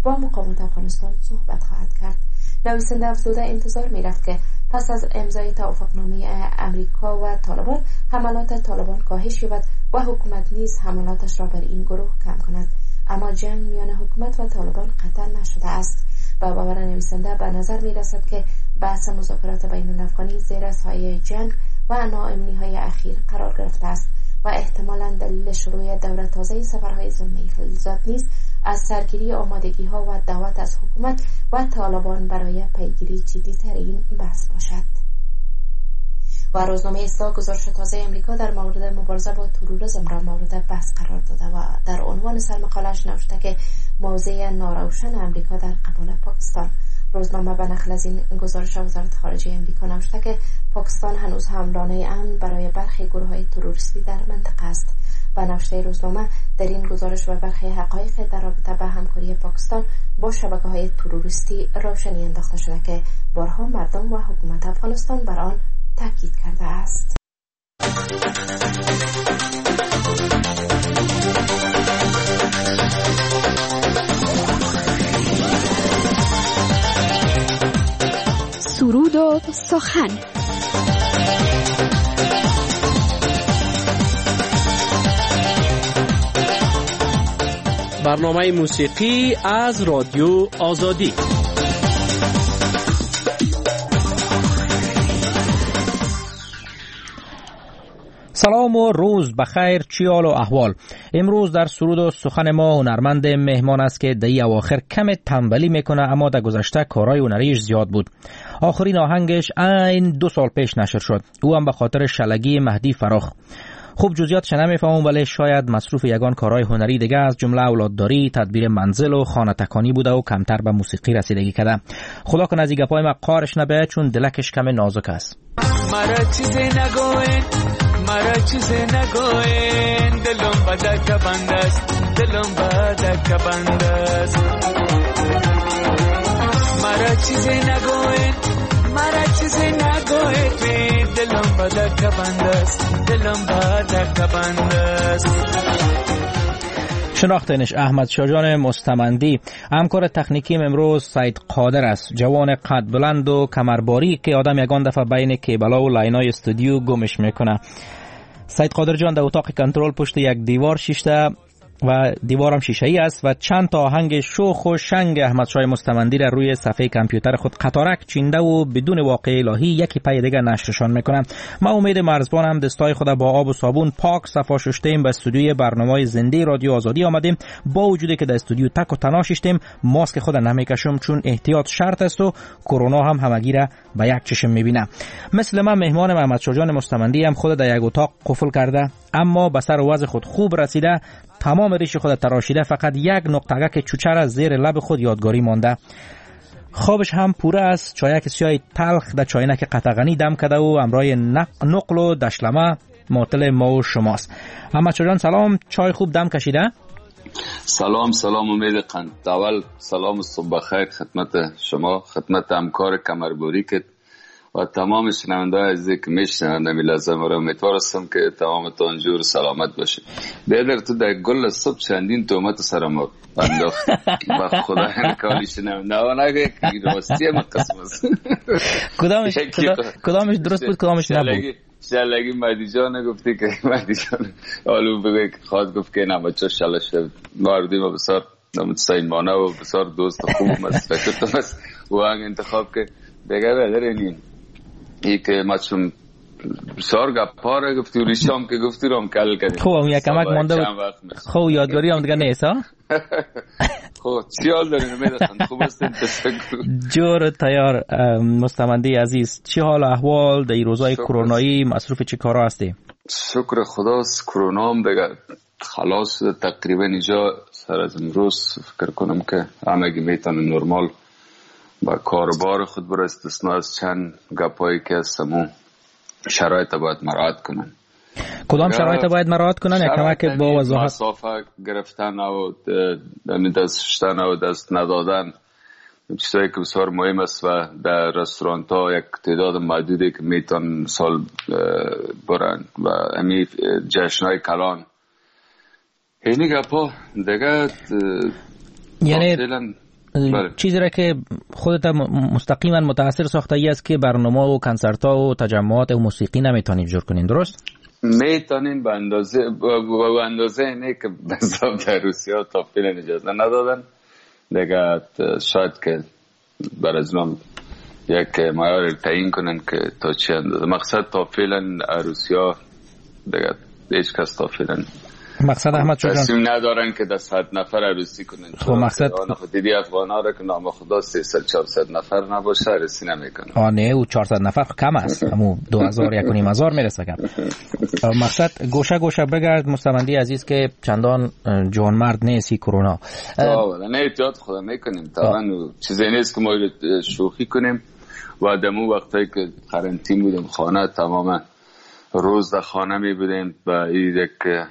با مقامات افغانستان صحبت خواهد کرد. نویسنده افزوده انتظار می‌رفت که پس از امضای توافقنامه امریکا و طالبان حملات طالبان کاهش یابد و حکومت نیز حملاتش را بر این گروه کم کند، اما جنگ میان حکومت و طالبان قطع نشده است. با باور نویسنده به نظر می‌رسد که بحث مذاکرات بین الافغانی زیر سایه جنگ و ناامنی‌های اخیر قرار گرفته است و احتمالاً دلیل شروع دوره تازه سفرهای زلمه فلزات نیز از سرگیری آمادگی‌ها و دعوت از حکومت و طالبان برای پیگیری جدی‌تر این بحث باشد. و روزنامه اصلاح گزارش تازه امریکا در مورد مبارزه با تروریسم را مورد بحث قرار داده و در عنوان سرمقاله‌اش نوشته که موضع ناروشن امریکا در قبال پاکستان. روزنامه به نقل از این گزارش وزارت خارجه امریکا نوشته که پاکستان هنوز هم لانه امن برای برخی گروه‌های تروریستی در منطقه است. به نوشته روزنامه در این گزارش و برخی حقایق در رابطه با همکاری پاکستان با شبکه‌های تروریستی روشنی انداخته شده که بارها مردم و حکومت افغانستان بر آن تاکید کرده است. سرود و سخن. برنامه موسیقی از رادیو آزادی. سلام و روز بخیر، چی حال و احوال؟ امروز در سرود و سخن ما هنرمند مهمان است که در اواخر کم تنبلی میکنه، اما در گذشته کارهای هنریش زیاد بود. آخرین آهنگش این 2 سال پیش نشر شد، او هم به خاطر شلگی مهدی فراخ. خوب جزئیاتش نمیفهمم، ولی شاید مصروف یگان کارهای هنری دیگه از جمله اولادداری، تدبیر منزل و خانه تکانی بوده و کمتر به موسیقی رسیدگی کرده. خدا کنه از این گپای ما قارش نبه، چون دلکش کم نازک است. مرا چیزی نگوین، مرا چیزی نگوین، دلم بدک بند است، دلم بدک بند است. مرا چیزی نگوین، مرا چیزی نگوین، دلم بدک بند است، دلم بدک بند است. شناختنش احمد شاجان مستمندی. همکار تکنیکی امروز سید قادر است، جوان قد بلند و کمرباری که آدم یگان دفعه بین کیبلا و لاینای استودیو گمش میکنه. سید قادر جان در اتاق کنترل پشت یک دیوار شیشته و دیوارم شیشه‌ای است و چند تا آهنگ شوخ و شنگ احمد شاه مستمندی را روی صفحه کامپیوتر خود قطارک چینده و بدون واقع الهی یکی پای دیگه نشرشان میکنم. ما امید مرزبانم دستای خود با آب و صابون پاک صفا شستیم، به استودیوی برنامه زنده رادیو آزادی آمدیم. با وجودی که در استودیو تک و تنها شستیم، ماسک خود نمیکشم چون احتیاط شرط است و کرونا هم همگی را به یک چشم میبینه. مثل من مهمان احمد شاه جان مستمندی هم خود در یک اتاق قفل کرده، اما به سر وضع خود خوب رسیده. تمام ریش خود تراشیده، فقط یک نقطه که چوچه از زیر لب خود یادگاری مانده. خوابش هم پوره است، چایک سیاه تلخ در چاینک قطغنی دم کرده و امرای نقل و دشلمه معطل ما و شماست. احمد شاه جان سلام، چای خوب دم کشیده؟ سلام امید قند. اول سلام صبح بخیر خدمت شما، خدمت همکار کمرباری که و تمام شنونده‌های عزیزی که میشنوند. لازم را امیدوار هستم که تمامتان جور سلامت باشید. در تو در گل صبح چندین تهمت سرم انداخت با خدا کاری شنونده نگه که راستی هم قسم است. کدامش درست بود کدامش نبود؟ شلگی مهدی جان گفتی که مهدی جان آلو بگه که خواهد گفت که این همه چه شله شد مردیم و بسیار سیمانه و بسیار دوست خوب مصرف شد است و هنگ انتخاب که دیگه بدر اینین ای که مچم بسیار گپا را گفتی و ریشام که گفتی رو هم کل کردیم. خوب اون یک کمک مانده بود. خوب یادگاری هم دیگه نیست ها؟ خوب چی حال دارین میدستن؟ خوب است تشکر. جور تیار مستمندی عزیز، چی حال احوال در این روزای کرونایی؟ مصروف چی کارا هستی؟ شکر خداست، کرونا هم دیگه خلاص تقریبا اینجا سر از امروز فکر کنم که همگی میتونه نرمال با کاربار خود برای استثناء از چند گپایی که هستمون شرایط باید مراعات کنن. کدام شرایط باید مراعات کنن؟ یک کمک با وضاحت. مسافه گرفتن و دست شستن و دست ندادن چیزایی که بسیار مهم است و در رستورانت ها یک تعداد محدودی که میتون سال برن و امی جشنهای کلان اینی گپا دیگه یعنی چیزی را که خودت مستقیما متاثر ساخته ای است که برنامه و کنسرت ها و تجمعات و موسیقی نمیتونید جور کنین، درست؟ میتونین به اندازه اینه که بزرگ در روسیه تا فعلا اجازه ندادن دیگه. شاید که بر از نام یک معیار تعیین کنن که تا چی اندازه. مقصد تا فعلا روسیه دیگه هیچ کس تا فعلا مقصد احمد شجاع تصمیم ندارن که 100 نفر عروسی کنن. خب مقصد دیدی افغانا را که نام خدا 300-400 نفر نباشه عروسی نمیکنن. نه او 400 نفر کم است، همون 2000-1500 میرسه کم. مقصد گوشه گوشه بگرد مستمندی عزیز که چندان جوان مرد نیستی کرونا. نه احتیاط خدا میکنیم طبعا، چیزی نیست که ما شوخی کنیم. و دمو وقتی که قرنطین بودیم خانه تمام روز در خانه می بودیم و این که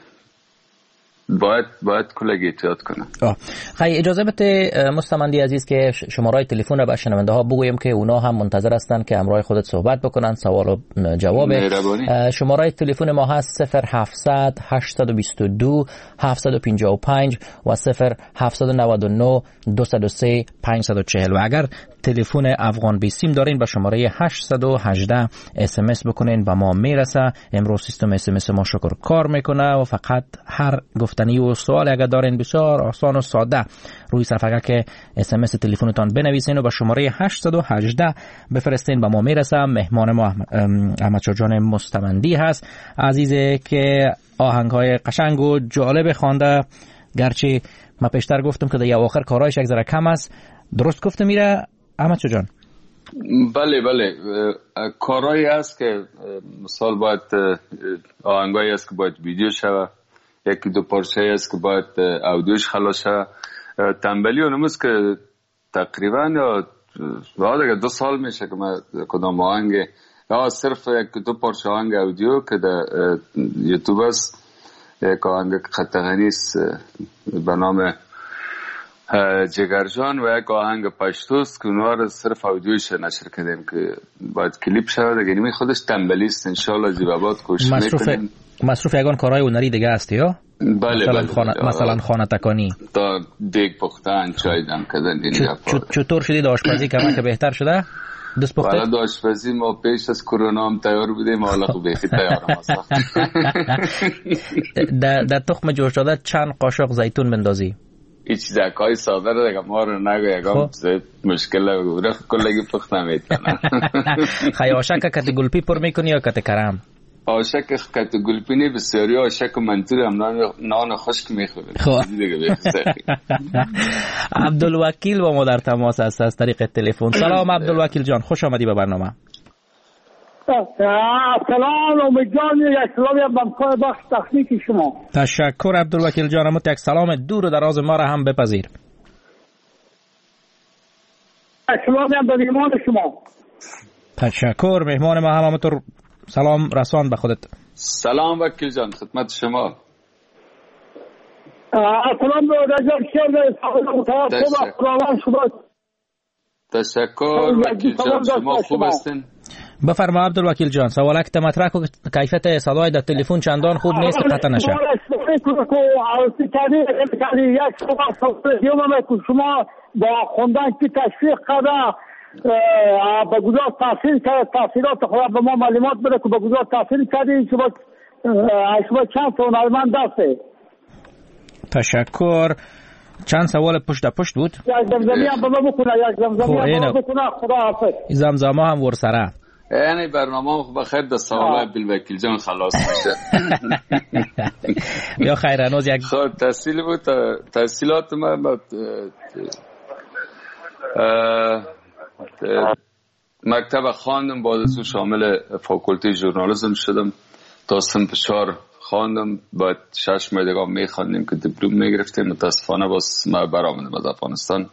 باید کلگی احتیاط کنه. خیلی اجازه بده مستمندی عزیز که شماره تلفن را به شنونده ها بگویم که اونا هم منتظر هستن که همراه خودت صحبت بکنن، سوال و جواب. شماره تلفن ما هست 0700 822 755 و 0799 203 540 و اگر تلفن افغان بیسیم دارین با شماره 818 SMS بکنین با ما میرسه. امروز سیستم SMS ما شکر کار میکنه و فقط هر گفتنی و سوال اگر دارین بسیار آسان و ساده روی صفحه که SMS تلفنتان بنویسین و با شماره 818 بفرستین با ما میرسه. مهمان ما احمد شجاع مستمندی هست عزیزه که آهنگ‌های قشنگ و جالب خوانده، گرچه ما پیشتر گفتم که در آخر کارایش یک ذره کم است. درست گفته میره احمد شجاع؟ بله کارهایی هست که مثال باید آهنگایی هست که باید ویدیو شوه، یکی دو پارچه هست که باید اودیوش خلاص شوه. تنبلی اونموز که تقریبا یا دیگه 2 سال میشه که من کدام آهنگ یا صرف یک دو پارچه آهنگ اودیو که در یوتیوب است، یک آهنگ خطغنی است به نام جگرجان و یک آهنگ پشتوست که اونها رو صرف اودیوش نشر کردیم که باید کلیپ شود. دیگه نمی خودش تنبلی است. انشالله زیباباد کوشش میکنیم. مصروف یگان کارهای هنری دیگه هستی یا؟ بله مثلا خانه تکانی، تا دیگ پختن، چای دم کردن. چطور شدید آشپزی که بهتر شده؟ دست پخته؟ والا آشپزی ما پیش از کرونا هم تیار بودیم، حالا خوب بیخی تیار هم در تخم جوش داده چند قاشق زیتون بندازی؟ این چیزکای ساده رو دیگه ما رو نگو یکم مشکل بگوره کلگی پخت نمیتونم. خیلی آشک کت گلپی پر میکنی یا کت کرم؟ آشک کت گلپی نی، بسیاری آشک منطور هم نان خشک میخوریم. عبدالوکیل با ما در تماس است از طریق تلفن. سلام عبدالوکیل جان، خوش آمدی به برنامه. سلام امیدوارم یک سلامی هم بمکان بخش تخنیک شما. تشکر عبدالوکیل جان، اما یک سلام دور و دراز ما را هم بپذیر. سلامی هم به مهمان شما. تشکر، مهمان ما هم همونطور سلام رسان به خودت. سلام وکیل جان، خدمت شما. سلام به رجب شد تشکر وکیل جان، شما خوب هستین؟ بفرما عبدالوکیل جان، سوالک مطرح کو کیفیت صدای در تلفن چندان خوب نیست قطع نشه. شما با خوندن که تشویق کرده به گذار تاثیرات خود به ما معلومات بده که به گذار تاثیر کردی شما چند هنرمند دسته. تشکر. چند سوال پشت پشت بود؟ یک زمزمی هم به ما بکنه، یک زمزمی هم بکنه. خدا حافظ. زمزمه هم ورسره. یعنی برنامه بخیر در سوال عبدالوکیل جان خلاص میشه. یا خیرانوز یک خود تحصیل بود. تحصیلات من مکتب خواندم، بعد از شامل فاکولته ژورنالیسم شدم تا صنف 4 خواندم، بعد 6 ماه دیگه میخواندیم که دیپلم میگرفتیم. متاسفانه باز ما برآمدیم از افغانستان.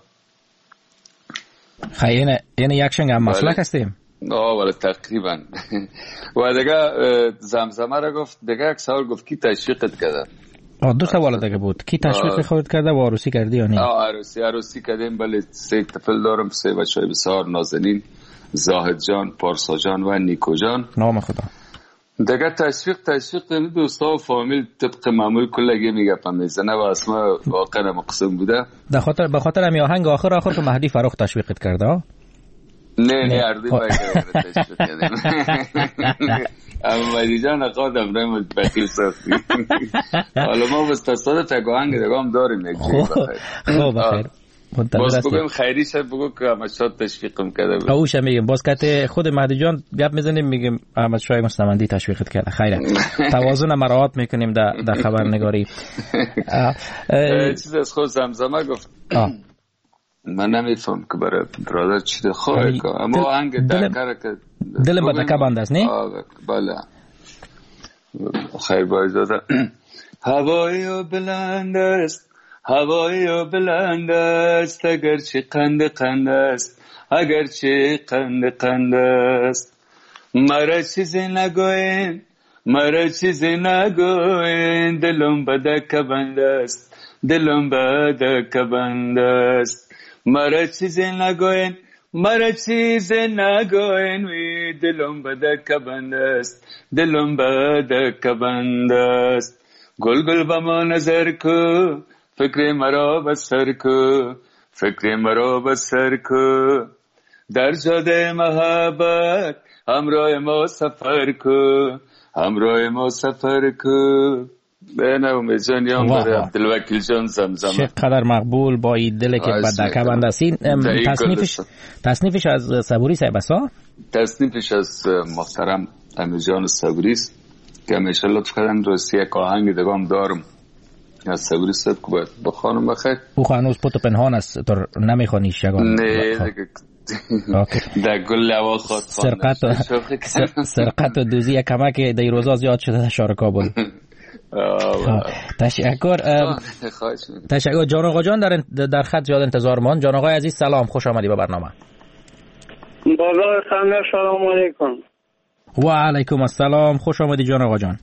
خیلی یعنی یک شنگ هم مسلک هستیم. ولی تقریبا. و دیگه زمزمه را گفت، دیگه یک سوال گفت کی تشویقت کرده؟ دو سوال دیگه بود، کی تشویق خودت کرده و عروسی کردی یا نه؟ عروسی کردیم. بله 3 طفل دارم، 3 بچه‌های بسیار نازنین، زاهد جان، پارسا جان و نیکو جان. نام خدا. دیگه تشویق یعنی دوستا و فامیل طبق معمول کلگی میگفتن میزنه و اسما واقعا مقسم بوده. به خاطر همی آهنگ آخر تو مهدی فراخ تشویقت کرده ها؟ نه اردوی باید تشویق کردیم. اما مهدی جان قادم رای بخیل ساختی. حالا ما بس تصادف یک آهنگ دیگه هم داریم یک جایی بخیر. خوب بخیر. باز بگم خیری شد بگو که احمد شاه تشویقم کرده بود. اوش میگم باز که خود مهدی جان گپ میزنیم میگیم احمد شاه مستمندی تشویقت کرده. خیره توازن مراعات میکنیم در خبرنگاری. چیز از خود زمزمه گفت. من نمیفهم که برای برادر چی ده خواهی که اما آهنگ درکره که دلم به دکه بند است نه؟ بله خیر باید داده. هوایی و بلند است هوایی و بلند است اگرچه قند است اگرچه قند است مرا چیزی نگوین دلم به دکه بند است دلم به دکه بند است مرا چیزی نگوین وی دلم به دکه بند است دلم به دکه بند است گل به ما نظر کو فکر مرا بسر کو در جاده محبت همراه ما سفر کو بینه امید جان یا برای عبدالوکیل جان زمزمه چقدر مقبول با این دل که بدکه بند است. تصنیفش از صبوری صاحب است ها؟ تصنیفش از محترم امید جان صبوری است که همیشه لطف کردن راستی یک آهنگ دیگه هم دارم از صبوری صاحب که باید بخوانم بخیر. او هنوز پت پنهان است تو نمیخوانیش یگان؟ نه در گل لوا خود سرقت و دوزی کمک در روزا زیاد شده در شهر کابل. تشکر جان آقا جان در خط زیاد انتظار مان. جان آقای عزیز سلام، خوش آمدی به برنامه. بازار خانه سلام علیکم. و علیکم السلام، خوش آمدی جان آقا جان.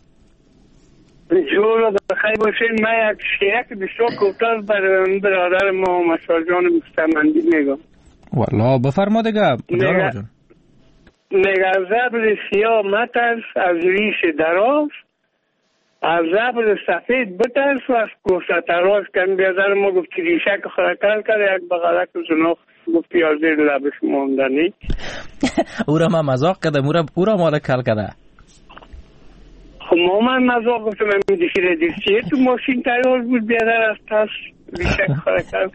جور بخیر باشین. من یک شیعه بسیار کوتاه برادر ما مشال جان مستمندی میگم. والله بفرما دیگه جان آقا جان. میگه زبر سیاه مترس از ریش دراز از زبر سفید بترس و از کوسه تراز کن بیادر ما گفتی ریشه که خرکل کرد یک بغلک زناخ گفتی از زیر لبش موندنی. او را من مذاق کردم او را مالا کل کرده. خب من مذاق گفتم من دیشیره دیشیه تو ماشین تیار بود بیادر از تاس ریشه که خرکل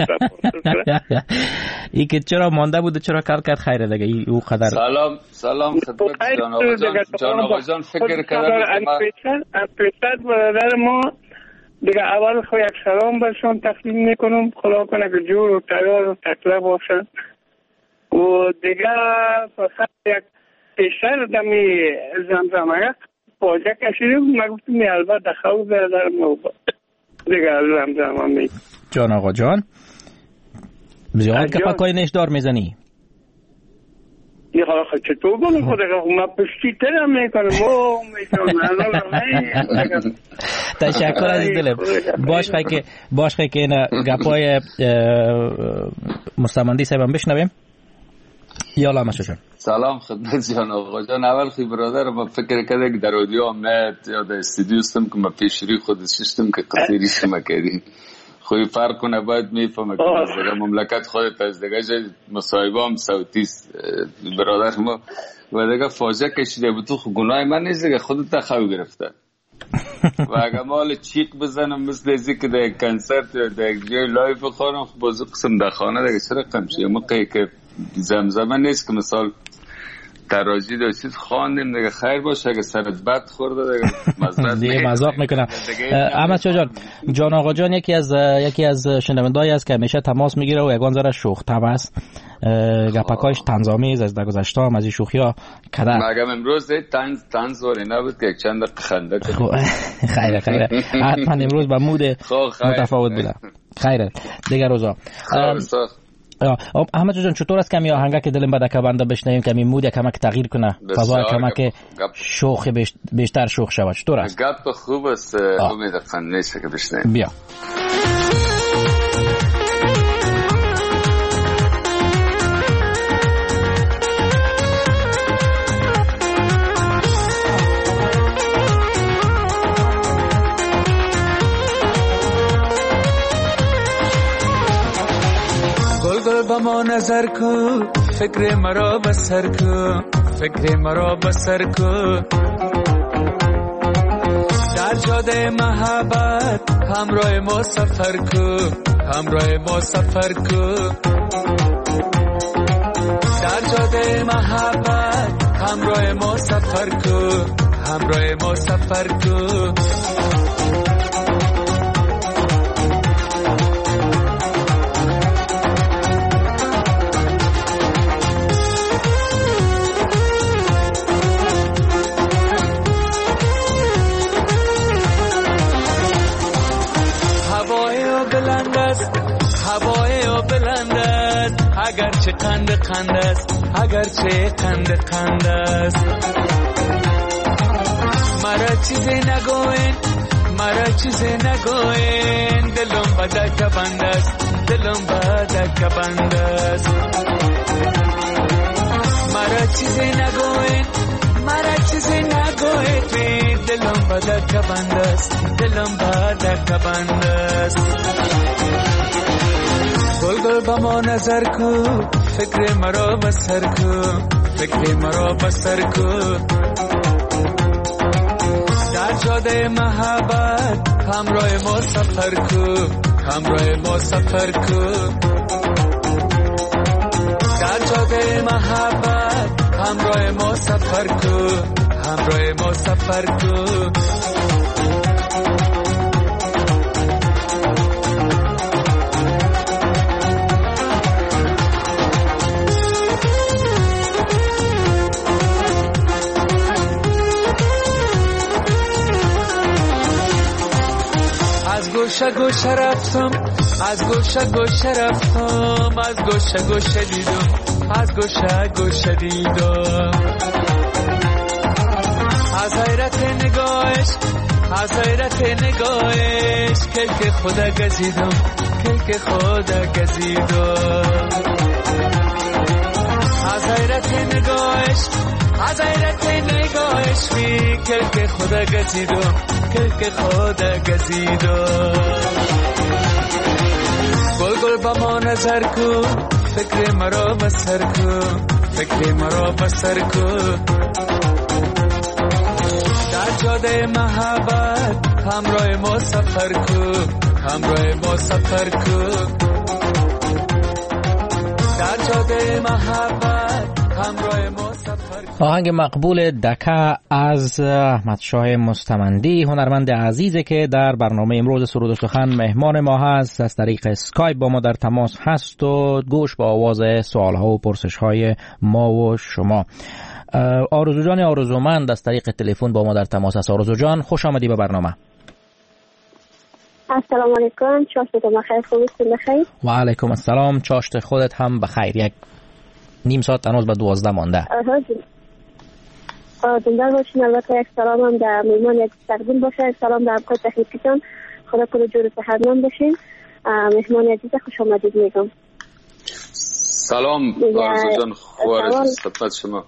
کرد. ای که چرا مانده بود چرا کل کرد خیره دیگه او قدر. سلام خدمت جان آقا جان فکر کردم انپیتر برادر ما دیگه اول خو یک سلام برشان تقدیم میکنم خدا کنه که جور و تیار و تکله باشن و دیگه فقط یک پیشتر دمی زمزمه پاجه کشیدیم من گفتم البته دخواه برادر ما دیگه زمزمه می جان آقا جان زیاد که پاکای نشدار میزنی یه حالا چطور بگم خود ما پشتی ترم میکنم او میتونم تشکر از دلم. باش خیلی که این گپای مستمندی صاحبم بشنویم. یالا مشاشون سلام خدمت جان آقا جان. اول خیلی برادر ما فکر کرده که در رادیو آمد یا در استودیو استم که ما پیشری خود ششتم که قصیری شما کردیم خوی فرق کنه باید میفهمه که از دیگه مملکت خودت از دیگه جای مصاحبه هم صوتیست برادر ما و دیگه فاجعه کشیده بود تو گناه من نیست دیگه خودت تخوی گرفته و اگه مال چیک بزنم مثل ازی که در کنسرت یا در جای لایف بخوانم بازو قسم در خانه دیگه چرا قمشه موقعی که زمزمه نیست که مثال تراجی داشتید خواندیم دیگه خیر باشه اگه سرت بد خورده دیگه مزرد دیگه مذاق میکنم. احمد شاه جان آقا جان یکی از شنونده‌ای است که همیشه تماس میگیره و یگان ذره شوخ طبع است گپکاش طنزآمیز از گذشته هم از این شوخی‌ها کده مگم امروز طنز ولی نبود که یک چند دقیقه خنده خیره حتما امروز با مود متفاوت بوده. خیره دیگه روزا احمد جان چطور است که می آهنگا که دلم بده که بنده بشنویم که می مود کمک تغییر کنه فضا کمک شوخ بیشتر شوخ شود چطور است؟ گپ خوب است امید نیست که بشنویم. بیا گل با ما نظر کو فکر مرا بسر کو فکر مرا بسر کو در جاده محبت همراه ما سفر کو همراه ما سفر کو در جاده محبت همراه ما سفر کو همراه ما سفر کو اگرچه قند است اگرچه قند است مرا چیزی نگوین مرا چیزی نگوین دلم بدک بند است دلم بدک بند است مرا چیزی نگوین مرا چیزی نگوین دلم بدک بند است دلم بدک بند است گل گل با ما نظر کو فکر مرا بسر کو فکر مرا بسر کو در جاده محبت همراه ما سفر کو همراه ما سفر کو در جاده محبت همراه ما سفر کو همراه ما سفر کو گوشه گوشه رفتم از گوشه گوشه رفتم از گوشه گوشه دیدم از گوشه گوشه دیدم از حیرت نگاهش از حیرت نگاهش کلک خدا گزیدم کلک خدا گزیدم از حیرت نگاهش از حیرت نگاهش بی کلک خدا گزیدم کلک خدا گزیدم گل گل با ما نظر کو فکر مرا بسر کو فکر مرا بسر کو در جاده محبت همراه ما سفر کو همراه ما سفر کو در جاده محبت همراه ما سفر کو. آهنگ مقبول دکه از احمد شاه مستمندی، هنرمند عزیزی که در برنامه امروز سرود و سخن مهمان ما هست، از طریق اسکایپ با ما در تماس هست و گوش با آواز سوالها و پرسشهای ما و شما. آرزو جان آرزومند از طریق تلفن با ما در تماس است. آرزو جان خوش آمدی به برنامه. السلام علیکم، چاشتتون بخیر، خوبیستون بخیر؟ و علیکم السلام، چاشت خودت هم بخیر. یک نیم ساعت هنوز به 12 مانده. زنده باشین. البته یک سلام هم در میمان یک تقدیم باشه، یک سلام در همکار تکنیکیتان، خدا کنه جور صحتمند باشین. مهمان عزیز خوش آمدید میگم. سلام آرزو جان، خوارج خدمت شما.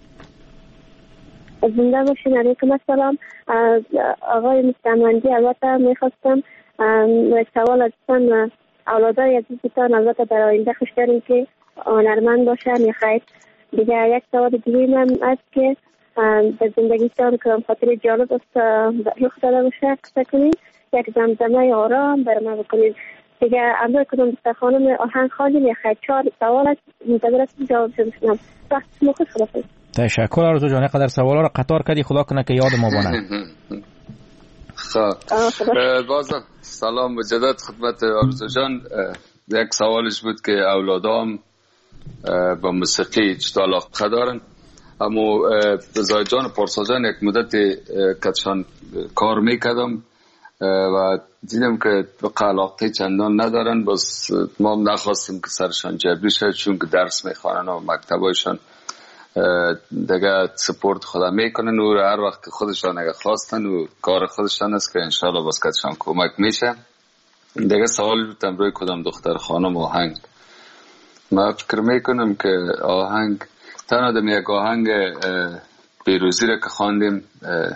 زنده باشین. علیکم السلام. آقای مستمندی البته میخواستم یک سوال ازتان، اولادای عزیزتان البته در آینده خوش داریم که هنرمند باشن یا خیر. دیگه یک سوال دیگه هم است که در زندگیتان که خاطر جالب است رخ داده باشه قصه کنید، یک زمزمه آرام بر ما بکنید. دیگه امروز کدوم دسته خانم آهنگ خواندیم یا خیر. 4 سوال است، منتظر هستم جواب بشنوم. وقت شما خوش خداحافظ. تشکر آرزو جان، قدر سوالا رو قطار کردی، خدا کنه که یاد ما بانه. خب بازم سلام مجدد خدمت آرزو جان. یک سوالش بود که اولادام با موسیقی چطور علاقه دارن، اما زاید جان پارسا جان یک مدت کتشان کار میکردم و دیدم که علاقه چندان ندارن، بس ما نخواستیم که سرشان جبری شد، چون که درس میخوانن و مکتبایشان دیگه سپورت خدا میکنن و هر وقت خودشان اگه خواستن و کار خودشان است که انشالله بس کتشان کمک میشه. دیگه سوال بودم روی کدام دختر خانم آهنگ. ما فکر میکنم که آهنگ تنها دم یک آهنگ پیروزی را که خواندیم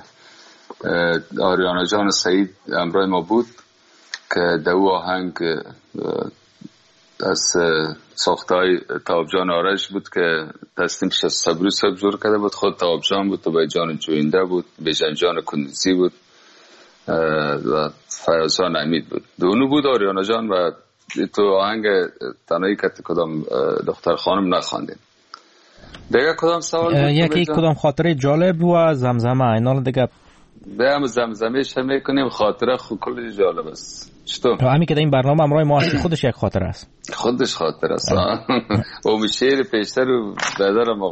آریانا جان سعید امرای ما بود که در او آهنگ از ساختهای تابجان آرش بود که تصمیم شد صبری صاحب جور کرده بود. خود تابجان بود، توبای جان جوینده بود، بیژن جان کندوزی بود و فیاضان امید بود. دونو بود آریانا جان و تو آهنگ تنهایی که کدام دختر خانم نخواندیم. دیگه کدام سوال بود؟ یکی کدام خاطره جالب و زمزمه اینا دیگه هم زمزمهش هم میکنیم. خاطره کلی جالب است. چطور؟ همین که در این برنامه امرای ما هستی خودش یک خاطره است. خودش خاطره است. او شعر پیشتر رو بدر ما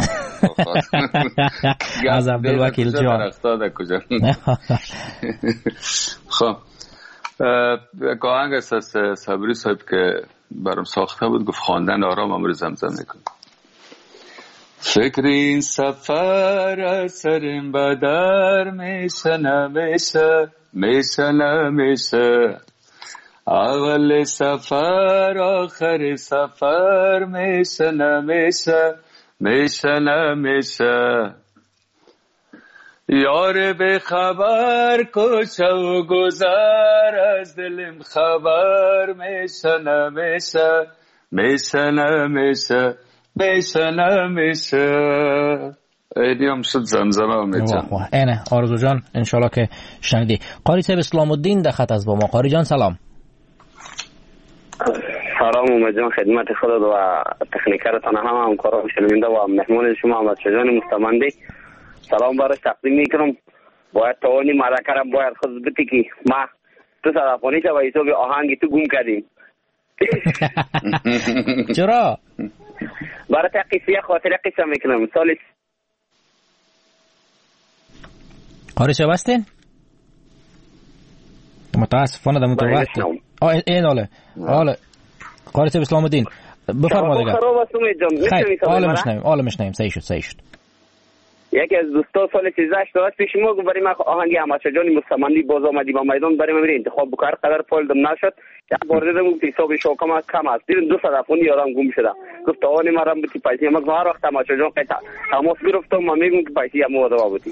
از عبدالوکیل جان کجا. خب آهنگ از صبری صاحب که برام ساخته بود، گفت خواندن آرام امر زمزم میکنم. فکر این سفر سرم بدر میشه اول سفر آخر سفر میشه یار به خبر کوچه و گذر از دلم خبر میشه ایدی هم شد زمزمه امیدجان. اینه آرزو جان انشالله که شنیدی. قاری صاحب اسلام الدین در خط از با ما. قاری جان سلام. سلام امیدجان، خدمت خودت و تکنیکرتان همکارا و شنونده و مهمان شما احمد شجاع مستمندی سلام برش تقدیم میکنم. باید توانی مذاکرم باید خود بتی که ما تو صدفانی شا و حساب آهنگی تو گم کردیم. چرا؟ برای تقیصیه خاطره قصه میکنم. سال قاری صاحب هستین؟ متاسفانه در متوقت این حاله قاری صاحب اسلام الدین بفرما دیگه. حالا میشنیم. صحیح شد. یکی از دوستا سال 1388 پیش ما برای من آهنگ احمد شجاع مستمندی باز آمدی با میدان برای من انتخاب بکار قدر پول دم نشد. یک بار دیدم که حساب شوکم کم است. دیدم 200 تلفن یارم گم شده. گفت آنی مرام بتی پیسی ما هر وقت احمد شجاع قطع تماس گرفتم ما میگم که پیسی ما دوا بودی.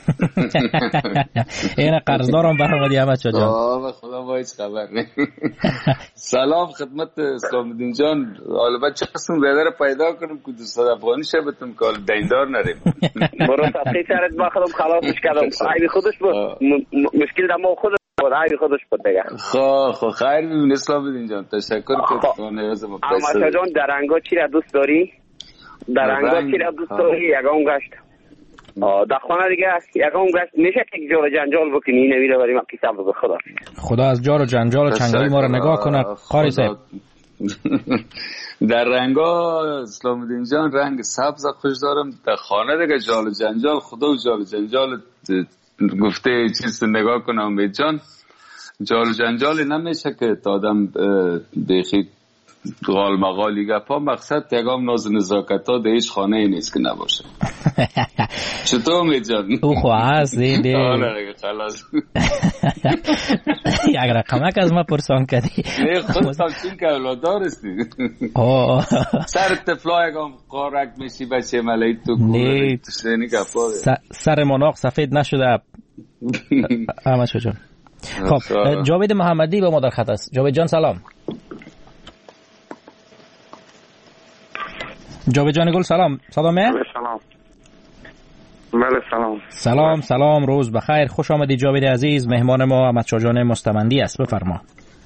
این قرضدارم برآمدی احمد شجاع. خدا با هیچ خبر نی. سلام خدمت اسلام الدین جان. حالا بچه قسم بدر پیدا کنم که 200 افغانی شه بتم که دیندار نریم. برو تفقی سرت با خودم خلاصش کردم. عیبی خودش بود. مشکل دما خود بود. عیبی خودش بود دیگه. خب خیر ببین اسلام الدین جان تشکر که خانواده ما احمد شجاع درنگا چی را دوست داری؟ درنگا چی را دوست داری؟ یگام گشت. در خانه دیگه یکم گشت میشه که جار و جنجال بکنی نمیره برای ما قصه بگو. خدا از جار و جنجال و چنگالی ما رو نگاه کنه. قاری صاحب در رنگا اسلام الدین جان رنگ سبز خوش دارم. در خانه دیگه جال و جنجال خدا و جال و جنجال گفته چیز نگاه کنم امید جان. جال و جنجال نمیشه که تا آدم دیخی غال مغالی گپا. مقصد یکم ناز نزاکت ها در هیچ خانه ای نیست که نباشه. چطور امید جان؟ او خواه هست دیده خلاص یک رقمک از ما پرسان کردی. نه خود سامچین که اولادار هستی. سر تفلا یکم قارک میشی بچه ملایی تو کنه تشتینی گپا. سر مناق سفید نشده احمد شجاع. خب جاوید محمدی به ما در خط است. جاوید جان سلام. جاوید جان گل سلام. صدامه؟ سلام. بله سلام روز بخیر. خوش آمدید جاوید عزیز. مهمان ما احمد شجاع مستمندی است. بفرما.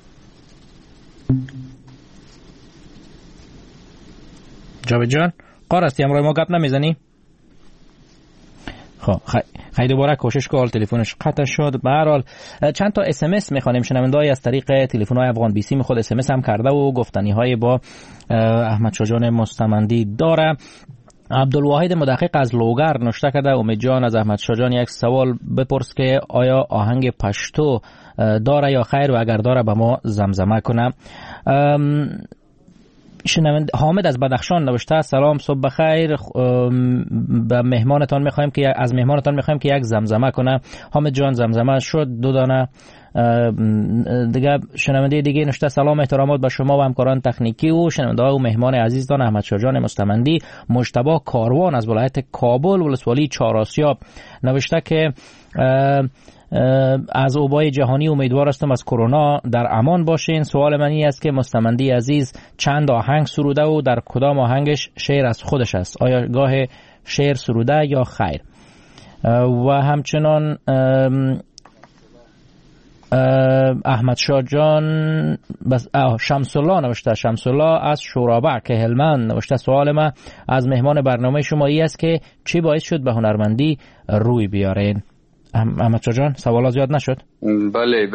جاوید جان قار هستی امروز ما گپ نمیزنی؟ خب خیلی دوباره کوشش کن. تلفنش قطع شد. به هر حال چند تا اس ام اس میخوانیم. شنونده‌ای از طریق تلفن‌های افغان بی سی خود اس ام اس هم کرده و گفتنی‌های با احمد شجاع مستمندی داره. عبدالواحد مدقق از لوگر نوشته کرده امید جان از احمد شجاع یک سوال بپرس که آیا آهنگ پشتو داره یا خیر و اگر داره به ما زمزمه کنه. حامد از بدخشان نوشته سلام صبح بخیر. به مهمانتان میخوایم که یک زمزمه کنه. حامد جان زمزمه شد 2 دانه. دیگه شنونده دیگه نوشته سلام احترامات به شما و همکاران تکنیکی و شنونده ها و مهمان عزیزتان احمد شجاع مستمندی. مجتبی کاروان از ولایت کابل ولسوالی چهار آسیاب نوشته که از اوبای جهانی امیدوار هستم از کرونا در امان باشین. سوال منی است که مستمندی عزیز چند آهنگ سروده و در کدام آهنگش شعر از خودش است؟ آیا گاه شعر سروده یا خیر؟ و همچنان احمد شاه جان شمس الله نوشته، شمس الله از شورابک هلمند نوشته سوال ما از مهمان برنامه شما ای است که چی باعث شد به هنرمندی روی بیارین؟ احمد شاه جان سوال زیاد نشد؟ بله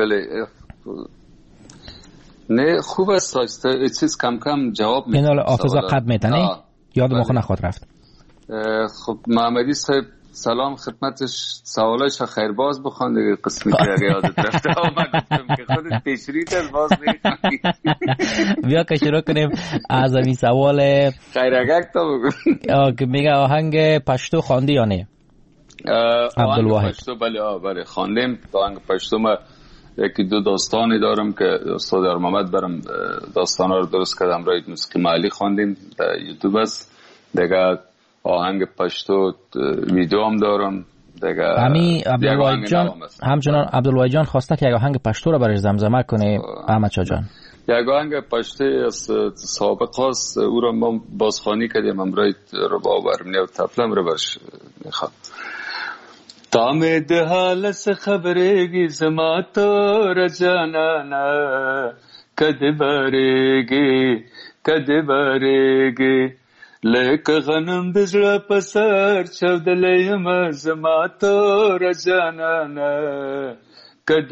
نه خوب است، چیز کم کم جواب میدم. این حال حافظه قد میتنی؟ یاد ما نخواد رفت. خب محمدی صاحب سلام خدمتش، سوالش خیر باز بخوان دیگه، قسمی که یادت رفته آمد گفتم که خودت پیشریت از باز بخوانی. بیا که شروع کنیم از این سوال خیرگک تا بگو که میگه آهنگ پشتو خواندی یا نه؟ عبدالواحد پشتو بله خواندیم. آهنگ پشتو ما یکی دو داستانی دارم که استاد ارمامد برم داستانا رو درست کردم، رای موسیقی محلی خواندیم در یوتیوب است دیگه. آهنگ پشتو ویدیو هم دارم دیگه. همین عبدالواحد جان همچنان عبدالواحد جان خواسته که یک آهنگ پشتو رو برش زمزمه کنه. احمد شاه جان یک آهنگ پشتو از سابق است، او رو ما بازخوانی کردیم، امرای رو باورم و تپلم رو برش میخواد. تامه ده حال سے خبرے گی زما تو رجانانا کد بارے گی لیک غنم دزړه پسر چودلې ما زما تو رجانانا کد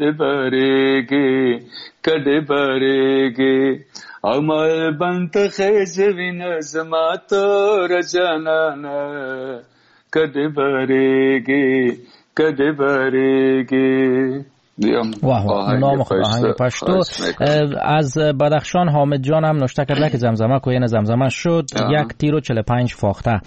بارے گی او ما بنت خیز وین زما تو رجانانا کد بارے گی نام آهنگ پشتو. از بدخشان حامد جان هم نوشته کرده که زمزمه کوین زمزمه شد 1 تیر و 45 فاخته.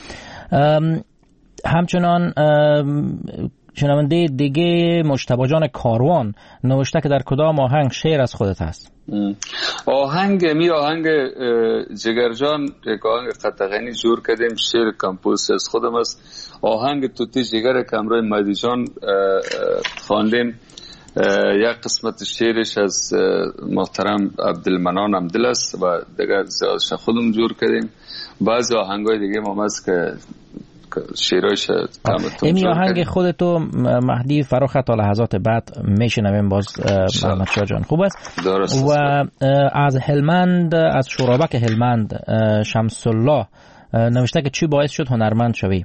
همچنان شنونده دیگه مجتبی جان کاروان نوشته که در کدام آهنگ شعر از خودت هست؟ آهنگ جگرجان یک آهنگ قطغنی جور کردیم، شعر کمپوز از خودم است. آهنگ توتی جگر کمرای مهدی جان خواندیم، یک قسمت شعرش از محترم عبدالمنان حمدل است و دیگر زیادش خودم جور کردیم. بعضی آهنگای دیگه ما هست که شعرش این آهنگ خودتو مهدی فراخ تا لحظات بعد میشنویم باز. محمد شاه جان خوب است. و از هلمند، از شورابک هلمند شمس الله نوشته که چی باعث شد هنرمند شوی؟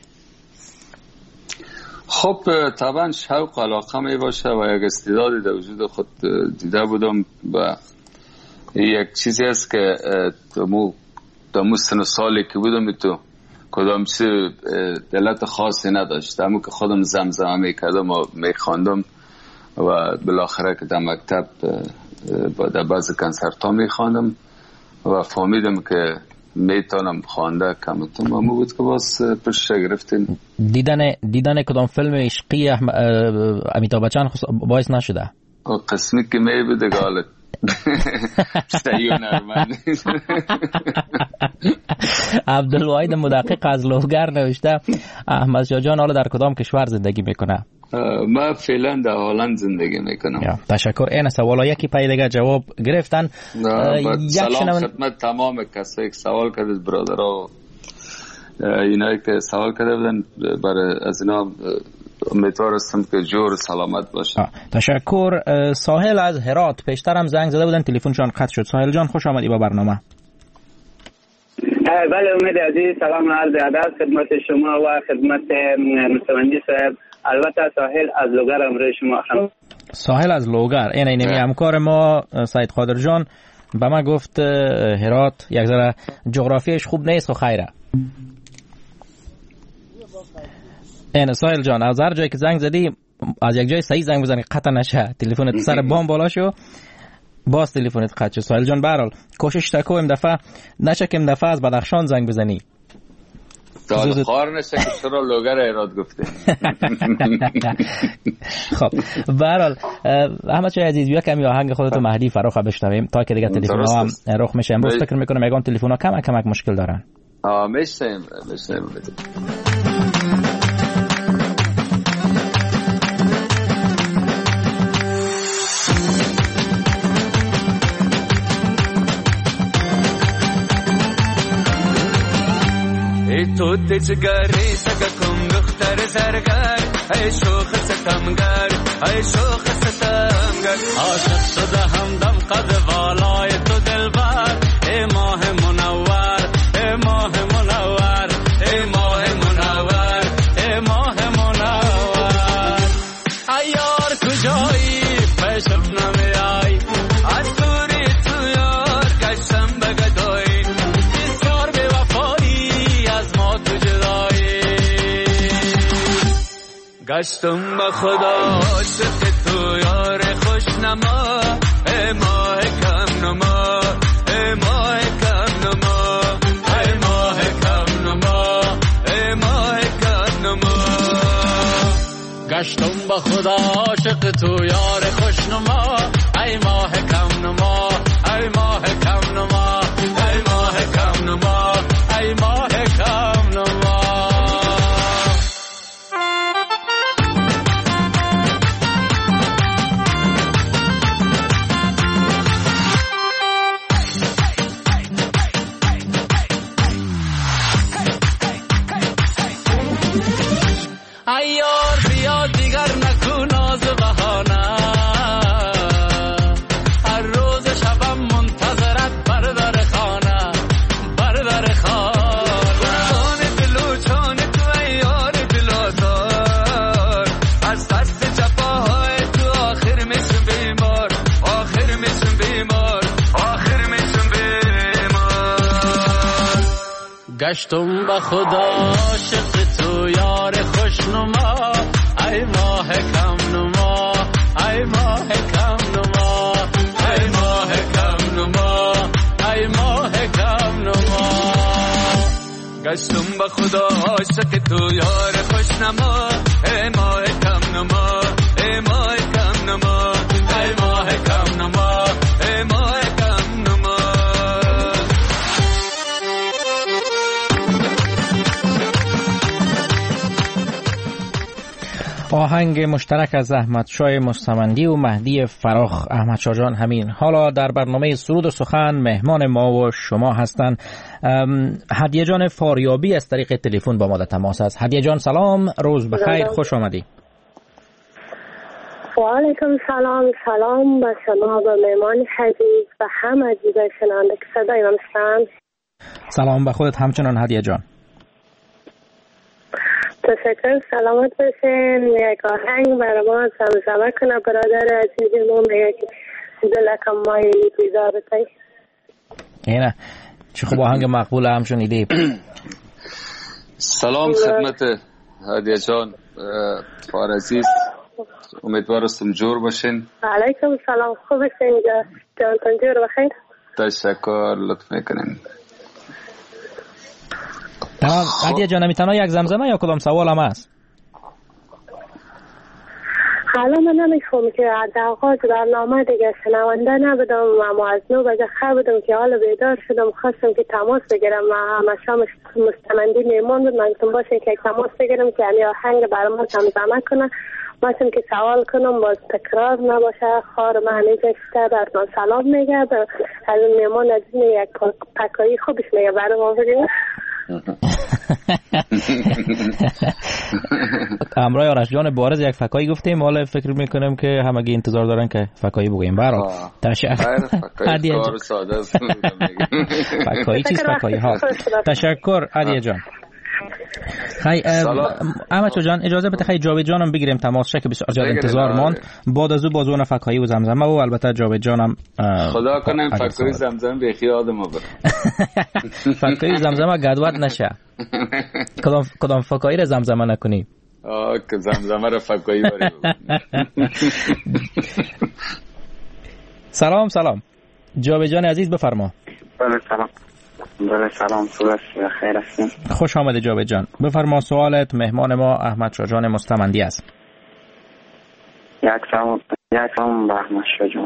خب طبعا شوق و علاقه می باشه و یک استعدادی در وجود خود دیده بودم و یک چیزی است که در سن سالی که بودم تو کدام چیز دلت خاصی نداشت، همون که خودم زمزمه میکردم و میخواندم و بالاخره که در مکتب در بعض کنسرت ها میخواندم و فهمیدم که میتونم خوانده کمتون همون بود که باز پشت گرفتیم. دیدن کدام فیلم عشقی امیتاب بچن باعث نشده؟ قسمی که میبوده گالت عبدالواحد مدقق از لوگر نوشته احمد شاه جان حالا در کدام کشور زندگی میکنه؟ ما فعلا در هلند زندگی میکنم. تشکر. این سوالا یکی پای دیگه جواب گرفتن. سلام خدمت تمام کسایی که سوال کردید، برادرها اینایی که سوال کرده بودن، برای از اینا امیدوار هستم که جور سلامت باشه. تشکر. ساحل از هرات پیشترم زنگ زده بودن تلفنشان قطع شد. ساحل جان خوش آمدی با برنامه. بله امید عزیز، سلام عرض ادب خدمت شما و خدمت مستمندی صاحب. البته ساحل از لوگر امروز شما. ساحل از لوگر این همکار ما سید قادر جان به ما گفت هرات یک ذره جغرافیش خوب نیست و خیره. این ساحل جان از هر جایی که زنگ زدی از یک جای صحیح زنگ بزنی قطع نشه، تلفنت سر بام بالا شو باز تلفنت قطع شد. ساحل جان برحال کوشش تکو ام دفعه نشه که ام دفعه از بدخشان زنگ بزنی. دال خار نشه که چرا لوگر ایراد گفته. خب برحال احمد شاه عزیز بیا کمی آهنگ خودتو مهدی فراخ بشنویم تا که دیگه تلفن ها هم رخ میشه. امروز فکر میکنم یگان تلفن ها کمک مشکل دارن. میشنیم. تو تجگری سگکم دختر زرگر ای شوخ ستمگر ای شوخ ستمگر عاشق شده همدم قد والای تو دلبر ای ماه منور ای ماه منور ای ماه منور ای ماه منور ایار کجایی پیشم نمیای از دوری تو یار گشتم بگدایی بسیار بی وفایی از ما تو جدایی گشتم به خدا عاشق تو یار خوشنما ای ماه کم نما ای ماه کم نما ای ماه کم نما ای ماه کم نما گشتم به خدا عاشق تو یار خوشنما ای ماه کم نما ای ماه کم نما ای ماه کم نما ای ماه کم نما ایار بیا دیگر نکن ناز بهانه هر روز شبم منتظرت بردار خانه بردار خانه قربان دل و جان تو ای یار دلازار از دست جفاهای تو آخر میشم بیمار آخر میشم بیمار آخر میشم بیمار گشتم به خدا عاشق تو یار خوشنما ای ماه کم نما ای ماه کم نما ای ماه کم نما ای ماه کم نما گشتم به خدا عاشق تو یار خوشنما ای ماه کم نما ای ماه کم نما ای ماه کم نما ای ماه کم نما آهنگ مشترک از احمد شاه مستمندی و مهدی فراخ. احمد شاه جان همین حالا در برنامه سرود و سخن مهمان ما و شما هستند. هدیه جان فاریابی از طریق تلفن با ما در تماس است. هدیه جان سلام، روز بخیر، خوش آمدی. و علیکم سلام. سلام به شما و مهمان عزیز و هم عزیزای شنونده که صدای من میشنوند. سلام به خودت همچنان هدیه جان. تشکر، سلامت باشین. یک آهنگ برای ما زمزمه کنه برادر عزیزمون، میگه که دلکم مای بیزار بتای. اینه چه خوب آهنگ مقبول هم شنیدی. سلام خدمت هدیه جان فارزی، امیدوار هستم جور باشین. علیکم سلام، خوب هستین؟ جانتان جور بخیر. تشکر، لطف میکنین. تمام. هدیه جان میتونه یک زمزمه یا کدام سوال هم هست؟ حالا من نمیخوام که در آغاز برنامه دیگه شنونده نبودم، اما از نو به خبر بودم که حالا بیدار شدم، خواستم که تماس بگیرم. همشا مستمندی میمون بود، من گفتم باشه که تماس بگیرم که یعنی آهنگ برای ما زمزمه کنه. مثلا که سوال کنم باز تکرار نباشه. خار من نجسته براتون سلام میگه، از میمون از این یک پکایی خوبش میگه برای ما بگیرم. امرای آرش جان بارز یک فکایی گفتیم، حالا فکر میکنم که همگی انتظار دارن که فکایی بگویم. برای تشکر هدیه جان. فکایی چیز فکایی ها. تشکر هدیه جان. خیلی احمد جان اجازه بده خیلی جاوید جانم بگیریم تماس شه که بسیار زیاد انتظار ماند. بعد از او بازون فکایی و زمزمه و البته جاوید جانم خدا کنم فکایی زمزمه به خیال ما بره. فکایی زمزمه گدوت نشه. کدام فکایی را زمزمه نکنی؟ که زمزمه را فکایی بری. سلام جاوید جان عزیز بفرما. سلام. سلام، صورت خیر هستین. خوش آمده جاوید جان، بفرما سوالت. مهمان ما احمد شاه جان مستمندی است. یک سلام به احمد شاه جان.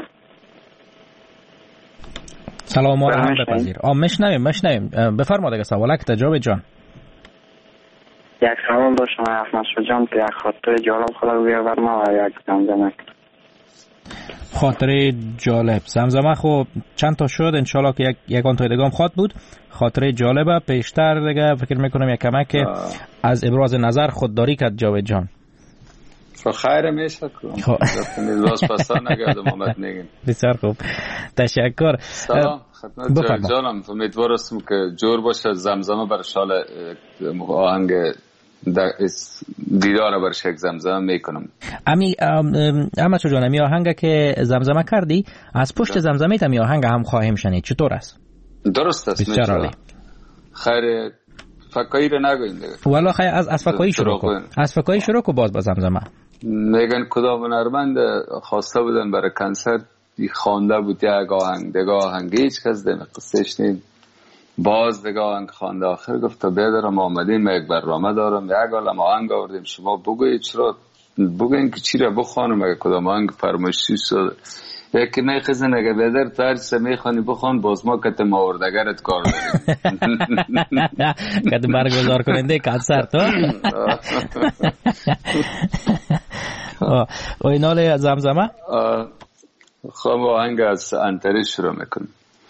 سلام ما هم بپذیر. مشنویم بفرما دیگه سوالک جاوید جان. یک سلام با شما احمد شاه جان که یک خاطر جالب خدا بیاور ما و یک زمزمه. خاطره جالب. زمزمه خب چند تا شد، انشالله که یکان تا دیگه هم خواد بود. خاطره جالبه. پیشتر دیگه فکر میکنم یک کمک که از ابراز نظر خودداری کرد جاوید جان. خیر میشه کنم راست پسا نگردم آمد نگیم. بسیار خوب، تشکر. سلام خدمت جاوید جانم. امیدوار هستم که جور باشه. زمزمه بر شال آهنگ دیدار بر شک زمزمه میکنم. اما چو جان، امی آهنگ که زمزمه کردی از پشت زمزمه امی آهنگ هم خواهیم شنید، چطور است؟ درست است. بسیار عالی. خیر فکایی رو نگویم دیگه. والا خیر از فکایی شروع کن. از فکایی شروع کن باز با زمزمه. میگن کدام هنرمند خواسته بودن برای کنسرت خوانده بود یک آهنگ دیگه آهنگ هیچ کس دیگه قصهش نید باز دیگه آهنگ خوانده. آخر گفت تا بیادرم آمدیم یک برنامه دارم یک عالم آهنگ آوردیم شما بگویید چرا بگوین که چی را بخوانم اگه کدام آهنگ فرمایشی شده. یکی میخزن اگه بیادر تا هر چیزا میخوانی بخوان باز ما کتم آوردگرت کار داریم کتم برگزار کننده کنسرت اینال زمزمه. خب آهنگ از انتری شروع میکنم.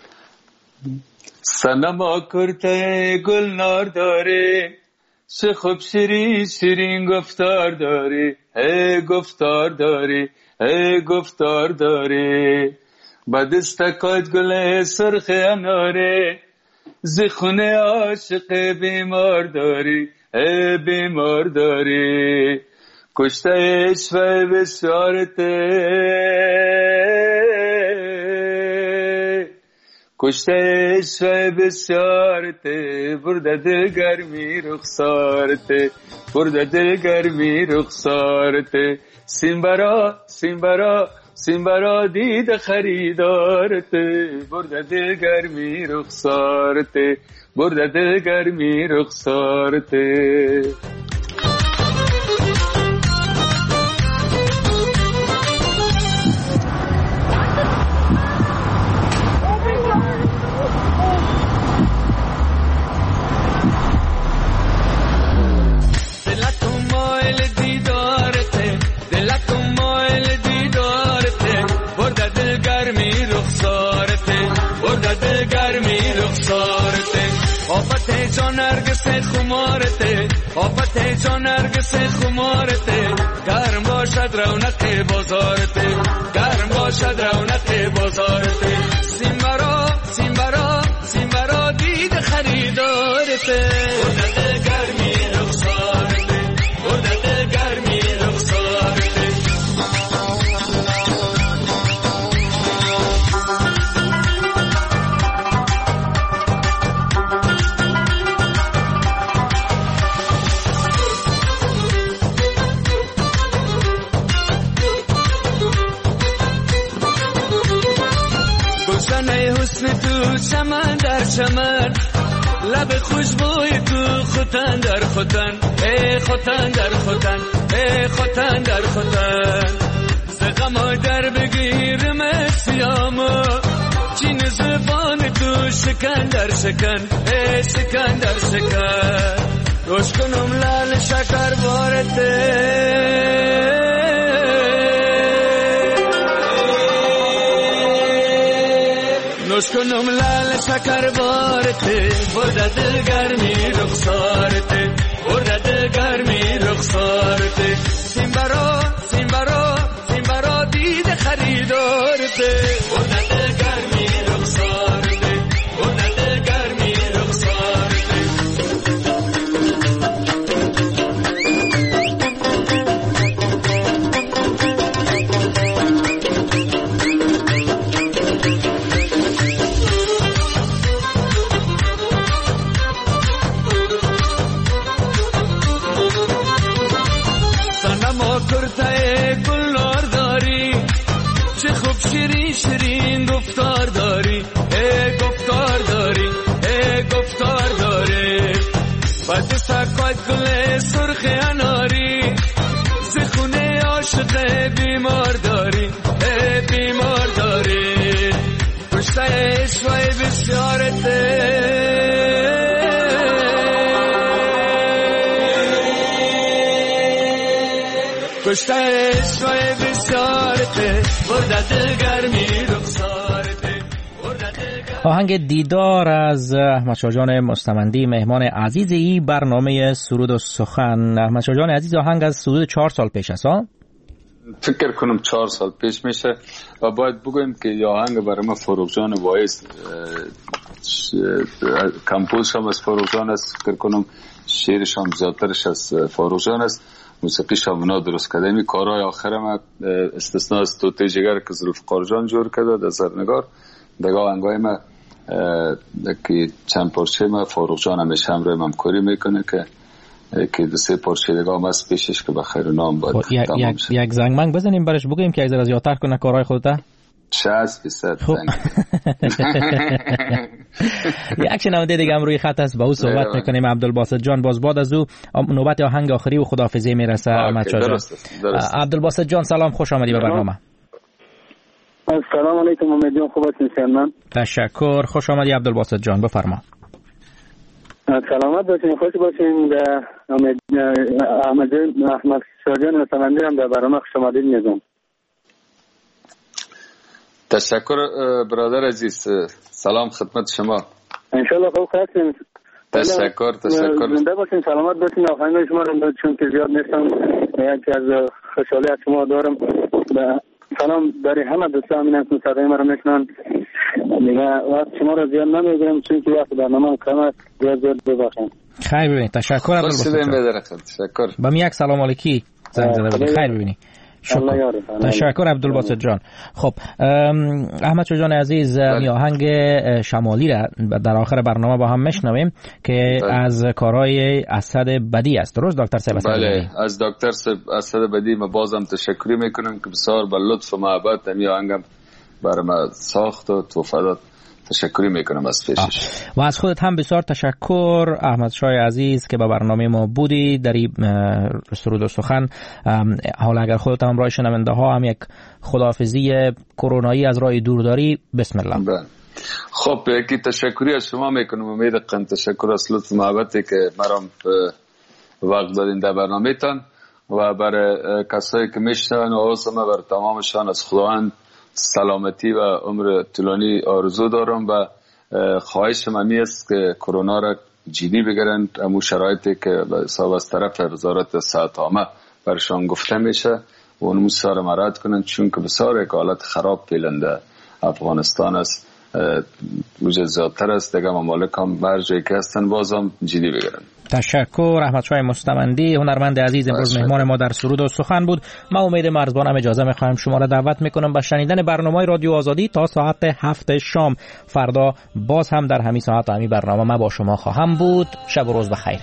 سنما کرته گلنار داره چه خوب شیرین شیرین گفتار داری هی گفتار داری هی گفتار داری با دستکات گل سرخ اناره زخونه عاشق بیمار داری هی بیمار داری کشته عشق بسیارته کشته عشق بسیارته برده دل گرمی رخسارته برده دل گرمی رخسارته سیمبرا سیمبرا سیمبرا دید خریدارته برده دل گرمی رخسارته برده دل گرمی رخسارته. آفت جان نرگس خمارته آفت جان نرگس خمارته گرم باشد رونق بازارته گرم باشد رونق بازارته سیمبرا سیمبرا سیمبرا دید خریدارته بردت گرمی رخسارته بردت گرمی رخسارته. تو چمن در چمن لب خوشبوی تو خوتن در خوتن ای خوتن در خوتن ای خوتن در خوتن زغم در بگیرم سیامو چین زبان تو شکن در شکن ای شکن در شکن روش کنم لال شکر بارته نوش کنم لال شکر بارته برده دل گرمی رخسارته برده دل گرمی رخسارته سیمبرا سیمبرا سیمبرا دید خریدارته برده دل گرمی رخسارته برده دل گرمی رخسارته. شیرین شیرین گفتار داری ای گفتار داری ای گفتار داری بعد سکات گل سرخ اناری زخونه عاشق بیمار داری ای بیمار داری کشته عشق بسیارته کشته عشقای بسیارته برده دلگرمی رخسارته. آهنگ دیدار از احمد شاه جان مستمندی مهمان عزیز ای برنامه سرود و سخن. احمد شاه جان عزیز آهنگ از سرود 4 سال پیش است ها؟ فکر کنم 4 سال پیش میشه و باید بگویم که یه آهنگ برای ما فروغ جان وایس کمپوز هم از فروغ جان است، فکر کنم شعرش هم زیادترش از فروغ جان است، موسیقیش هم اونا درست کرده. این کارهای آخر ما استثناء از توته جگر که ذوالفقار جان جور کرده در زرنگار، دیگه آهنگای ما که چند پارچه ما فروغ جان همیشه همراه همکاری میکنه که دو سه پارچه دیگه هم از پیشش که بخیر نام باید تمام شد. یک زنگمنگ بزنیم برش بگویم که از یادتر کنه کارهای خودتا 60% یک شنونده دیگه هم روی خط است، با او صحبت میکنیم. عبدالباسط جان، باز بعد از او نوبت آهنگ آخری و خداحافظی میرسه. احمد شاه جان. عبدالباسط جان سلام، خوش آمدی به برنامه. السلام علیکم، امیدوارم خوب هستین. تشکر، خوش آمدی عبدالباسط جان، بفرما. سلامت باشین، خوش باشین. احمد شاه جان مستمندی هم در برنامه خوش آمدید میگم. تشکر برادر عزیز، سلام خدمت شما. انشالله خوب هستین. تشکر. زنده باشین، سلامت باشین. آهنگ شما رو چون که زیاد نیستم، یکی از خوشحالی از شما دارم. سلام برای همه دوستان همین که صدای ما رو میشنن. دیگه وقت شما رو زیاد نمیگیرم چون که وقت برنامه کم است، زیاد ببخشید. خیر ببینید. تشکر عبدالباسط جان. تشکر. با یک سلام علیکی زنگ زده بودی. خیر ببینید. تشکر عبدالباسط جان. خب احمد شاه جان عزیز، می آهنگ شمالی را در آخر برنامه با هم میشنویم که از کارهای اسد بدی است، درست دکتر صاحب؟ بله، از دکتر صاحب اسد بدی ما بازم تشکری میکنم که بسیار با لطف و محبت می آهنگم برای ما ساخت و تحفه داد. تشکری میکنم از پیشش. و از خودت هم بسیار تشکر احمد شاه عزیز که به برنامه ما بودی در این سرود و سخن. حالا اگر خودت هم راه شنونده ها هم یک خداحافظی کرونایی از راه دور داری، بسم الله. خب یکی تشکری از شما میکنم، امید قند تشکر از لطف محبتی که مرام وقت دادین در برنامه تان و برای کسایی که میشنون و آسمه بر تمامشان از خداوند سلامتی و عمر طولانی آرزو دارم و خواهش من است که کرونا را جدی بگیرن. امو شرایطی که از طرف وزارت صحت عامه برشان گفته میشه و اون مسار مراد کنن، چون که بسیار یک حالت خراب پیلنده افغانستان است، وجه زیادتر است. دیگه ممالک هم برجایی که هستن بازم جدی بگیرن. تشکر. احمد شاه مستمندی هنرمند عزیز امروز مهمان ما در سرود و سخن بود. ما امید مرزبانم اجازه میخوایم شما را دعوت میکنم به شنیدن برنامه رادیو آزادی تا ساعت 7 شام. فردا باز هم در همین ساعت همین برنامه ما با شما خواهم بود. شب و روز بخیر.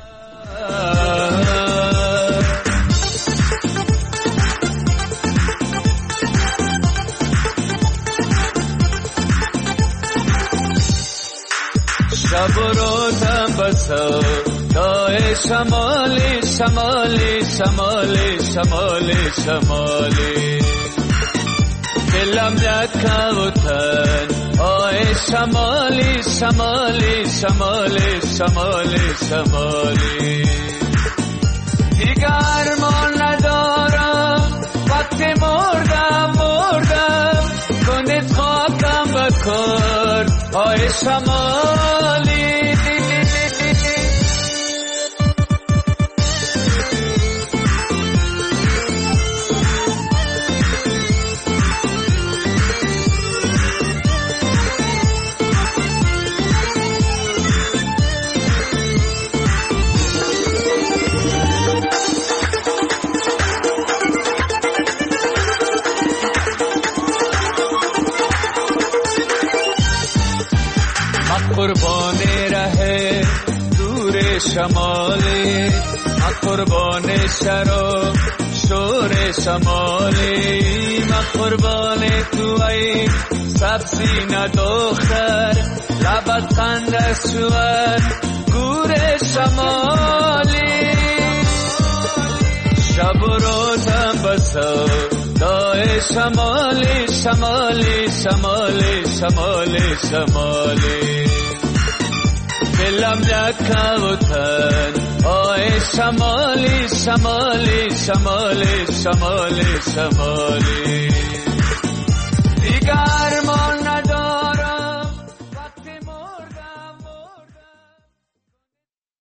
شب و روزم بسا دای شمالی شمالی شمالی شمالی شمالی دلم یکوتن آی شمالی شمالی شمالی شمالی شمالی دیگر ارمان ندارم وقتی مردم کنید خاکم بکن آی شمالی قربان رहे دور شمالی ما قربان شراب شور شمالی ما قربان تو ای سبزی ندختر لبت قند شوار گور شمالی شب و روزم بسا دای شمالی شمالی شمالی شمالی شمالی دلم یکوتن آی ای شمالی شمالی شمالی شمالی شمالی دیگر من